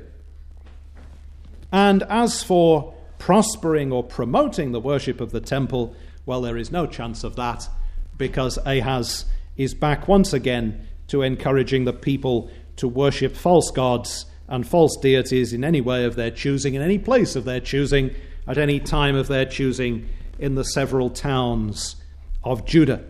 And as for prospering or promoting the worship of the temple, well, there is no chance of that, because Ahaz is back once again to encouraging the people to worship false gods and false deities in any way of their choosing, in any place of their choosing, at any time of their choosing, in the several towns of Judah.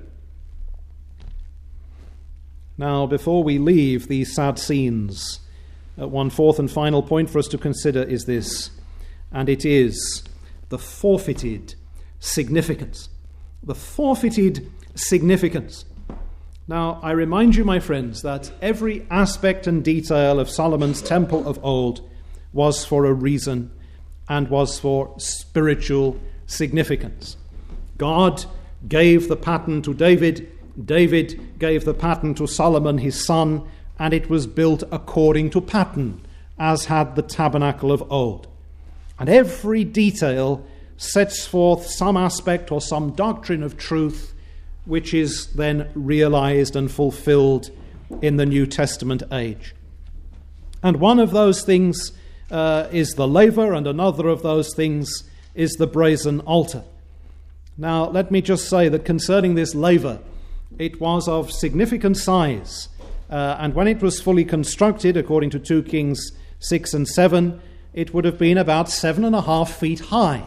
Now, before we leave these sad scenes, one fourth and final point for us to consider is this, and it is the forfeited significance. The forfeited significance. Now, I remind you, my friends, that every aspect and detail of Solomon's temple of old was for a reason and was for spiritual significance. God gave the pattern to David, David gave the pattern to Solomon, his son, and it was built according to pattern, as had the tabernacle of old. And every detail sets forth some aspect or some doctrine of truth which is then realized and fulfilled in the New Testament age. And one of those things is the laver, and another of those things is the brazen altar. Now, let me just say that concerning this laver, it was of significant size, and when it was fully constructed, according to 2 Kings 6 and 7, it would have been about 7.5 feet high.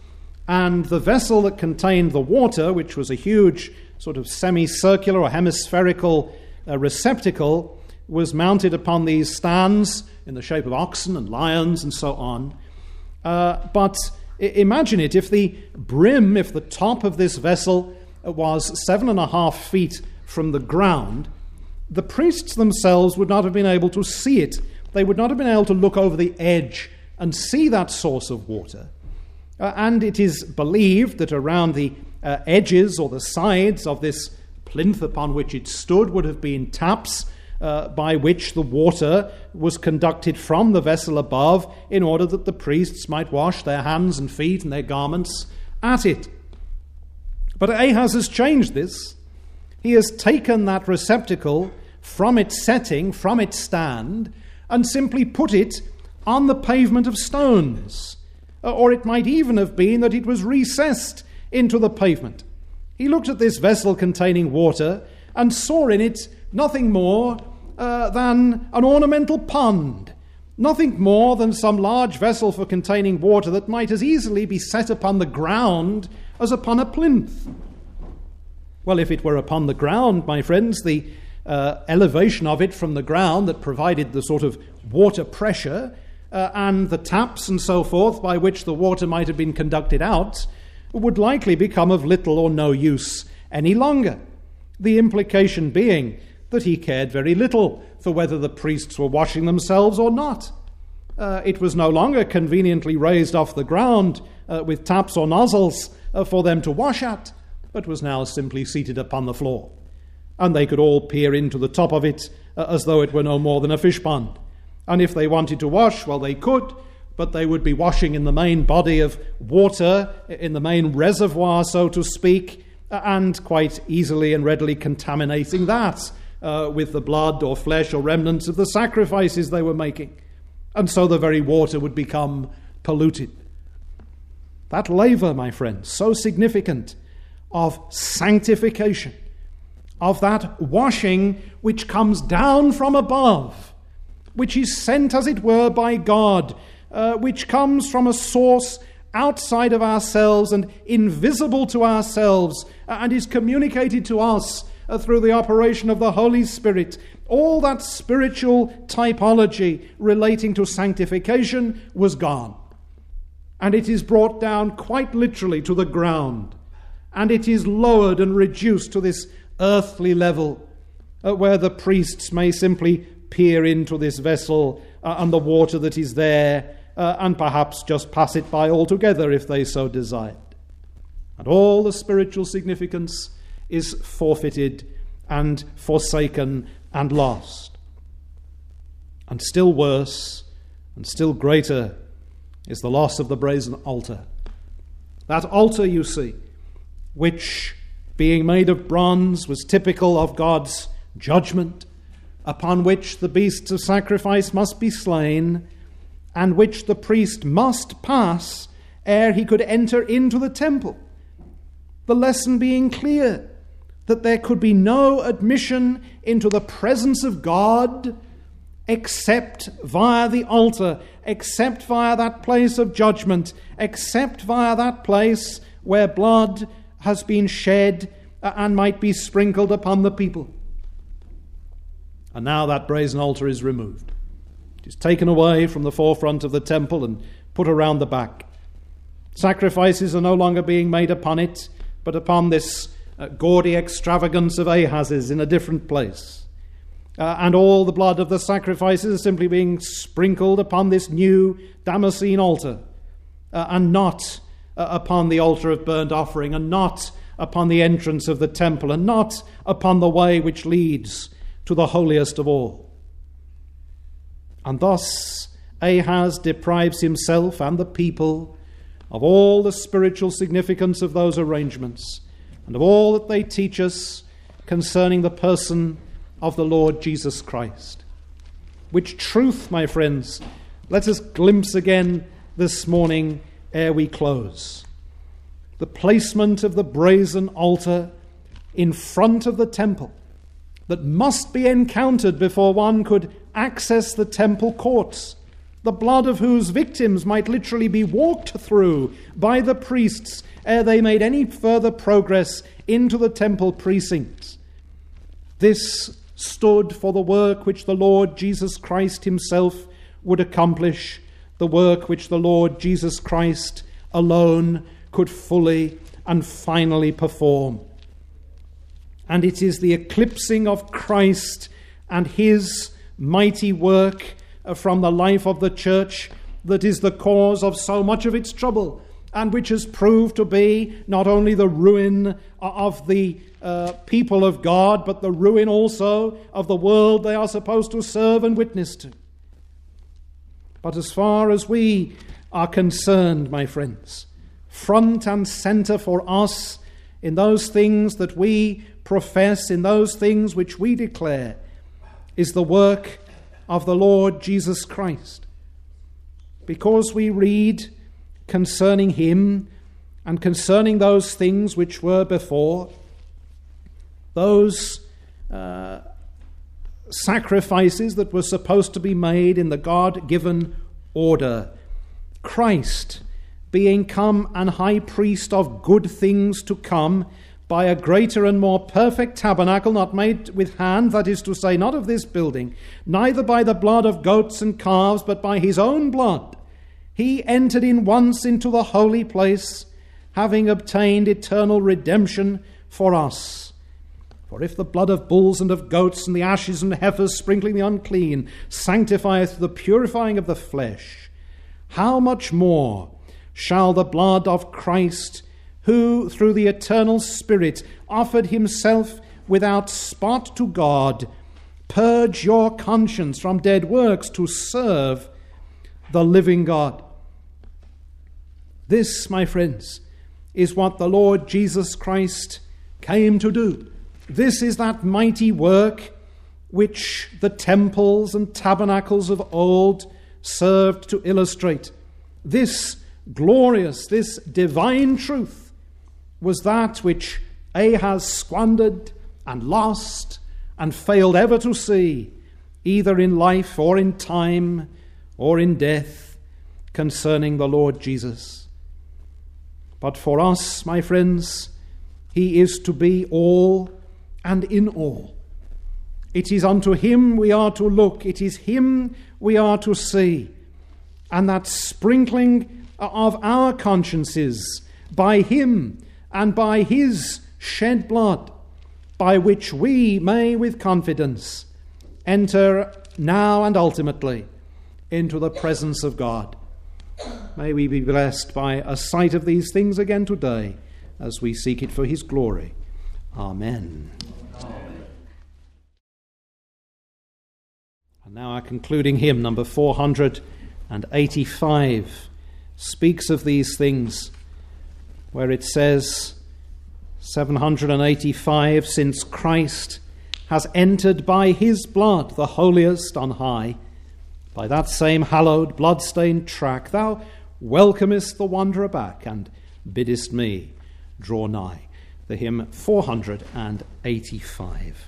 And the vessel that contained the water, which was a huge sort of semicircular or hemispherical receptacle, was mounted upon these stands in the shape of oxen and lions and so on. But imagine it, if the top of this vessel was 7.5 feet from the ground, the priests themselves would not have been able to see it. They would not have been able to look over the edge and see that source of water. And it is believed that around the edges or the sides of this plinth upon which it stood would have been taps by which the water was conducted from the vessel above in order that the priests might wash their hands and feet and their garments at it. But Ahaz has changed this. He has taken that receptacle from its setting, from its stand, and simply put it on the pavement of stones. Or it might even have been that it was recessed into the pavement. He looked at this vessel containing water and saw in it nothing more than an ornamental pond, nothing more than some large vessel for containing water that might as easily be set upon the ground as upon a plinth. Well, if it were upon the ground, my friends, the elevation of it from the ground that provided the sort of water pressure and the taps and so forth by which the water might have been conducted out would likely become of little or no use any longer. The implication being that he cared very little for whether the priests were washing themselves or not. It was no longer conveniently raised off the ground with taps or nozzles for them to wash at, but was now simply seated upon the floor. And they could all peer into the top of it as though it were no more than a fish pond. And if they wanted to wash, well, they could, but they would be washing in the main body of water, in the main reservoir, so to speak, and quite easily and readily contaminating that with the blood or flesh or remnants of the sacrifices they were making. And so the very water would become polluted. That laver, my friends, so significant of sanctification, of that washing which comes down from above, which is sent, as it were, by God, which comes from a source outside of ourselves and invisible to ourselves, and is communicated to us through the operation of the Holy Spirit. All that spiritual typology relating to sanctification was gone. And it is brought down quite literally to the ground. And it is lowered and reduced to this earthly level where the priests may simply peer into this vessel and the water that is there and perhaps just pass it by altogether if they so desired. And all the spiritual significance is forfeited and forsaken and lost. And still worse and still greater is the loss of the brazen altar. That altar, you see, which, being made of bronze, was typical of God's judgment, upon which the beasts of sacrifice must be slain, and which the priest must pass ere he could enter into the temple. The lesson being clear, that there could be no admission into the presence of God except via the altar, except via that place of judgment, except via that place where blood has been shed and might be sprinkled upon the people. And now that brazen altar is removed. It is taken away from the forefront of the temple and put around the back. Sacrifices are no longer being made upon it, but upon this gaudy extravagance of Ahaz's in a different place. And all the blood of the sacrifices is simply being sprinkled upon this new Damascene altar, and not upon the altar of burnt offering, and not upon the entrance of the temple, and not upon the way which leads to the holiest of all. And thus Ahaz deprives himself and the people of all the spiritual significance of those arrangements and of all that they teach us concerning the person of the Lord Jesus Christ. Which truth, my friends, let us glimpse again this morning ere we close. The placement of the brazen altar in front of the temple that must be encountered before one could access the temple courts, the blood of whose victims might literally be walked through by the priests ere they made any further progress into the temple precincts. This stood for the work which the Lord Jesus Christ himself would accomplish, the work which the Lord Jesus Christ alone could fully and finally perform. And it is the eclipsing of Christ and his mighty work from the life of the church that is the cause of so much of its trouble, and which has proved to be not only the ruin of the people of God, but the ruin also of the world they are supposed to serve and witness to. But as far as we are concerned, my friends, front and center for us in those things that we profess, in those things which we declare, is the work of the Lord Jesus Christ. Because we read concerning him and concerning those things which were before, those sacrifices that were supposed to be made in the God-given order, Christ being come an high priest of good things to come, by a greater and more perfect tabernacle, not made with hand, that is to say, not of this building, neither by the blood of goats and calves, but by his own blood, he entered in once into the holy place, having obtained eternal redemption for us. For if the blood of bulls and of goats and the ashes and heifers sprinkling the unclean sanctifieth the purifying of the flesh, how much more shall the blood of Christ, who through the eternal Spirit offered himself without spot to God, purge your conscience from dead works to serve the living God. This, my friends, is what the Lord Jesus Christ came to do. This is that mighty work which the temples and tabernacles of old served to illustrate. This glorious, this divine truth was that which Ahaz squandered and lost and failed ever to see, either in life or in time or in death, concerning the Lord Jesus. But for us, my friends, he is to be all and in all. It is unto him we are to look. It is him we are to see. And that sprinkling of our consciences by him and by his shed blood, by which we may with confidence enter now and ultimately into the presence of God. May we be blessed by a sight of these things again today as we seek it for his glory. Amen. Amen. And now our concluding hymn, number 485, speaks of these things, where it says, 785, since Christ has entered by his blood the holiest on high, by that same hallowed blood-stained track, thou welcomest the wanderer back and biddest me draw nigh. The hymn 485.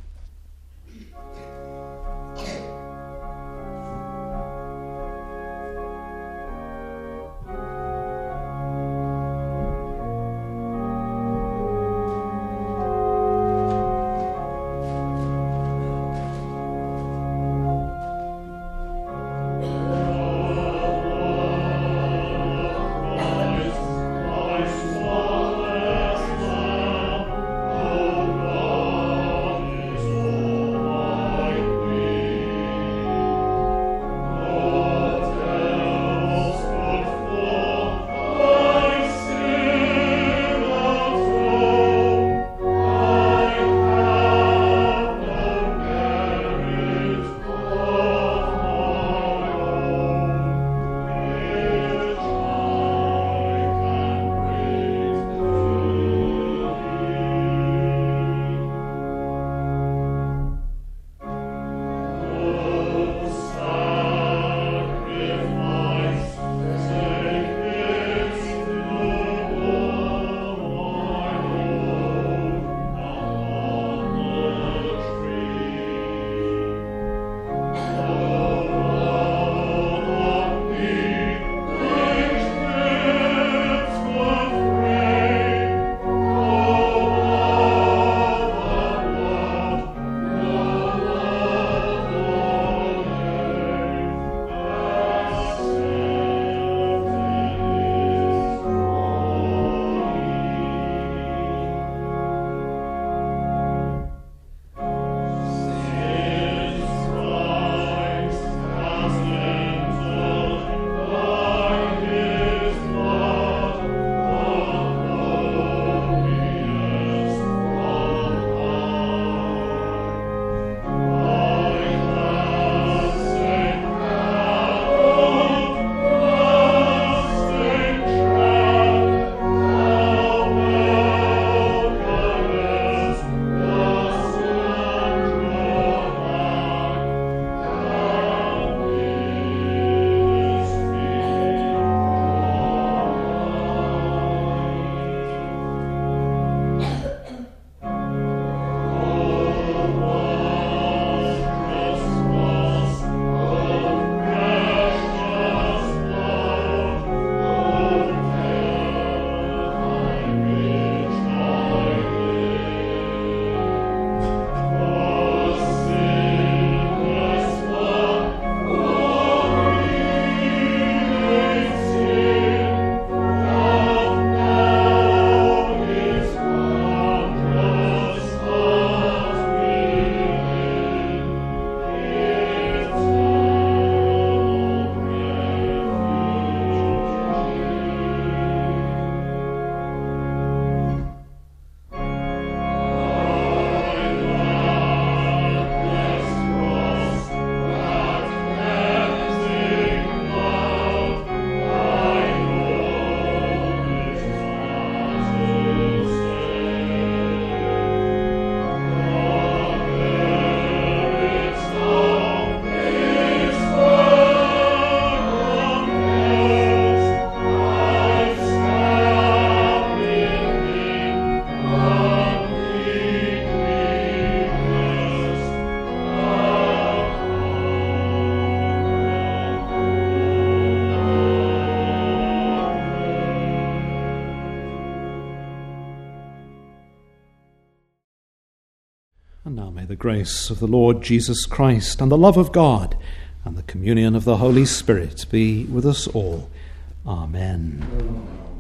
And now may the grace of the Lord Jesus Christ and the love of God and the communion of the Holy Spirit be with us all. Amen.